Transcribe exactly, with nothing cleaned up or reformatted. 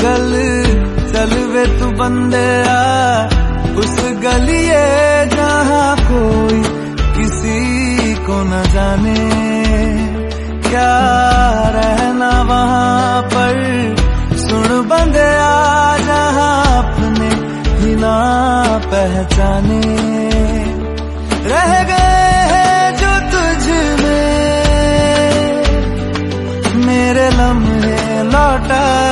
चल चल वे तू बंदे आ उस गलिए जहाँ कोई किसी को न जाने, क्या रहना वहाँ पर सुन बंदे आ जहाँ अपने ही ना पहचाने। रह गए हैं जो तुझ में मेरे लम्हे लौटा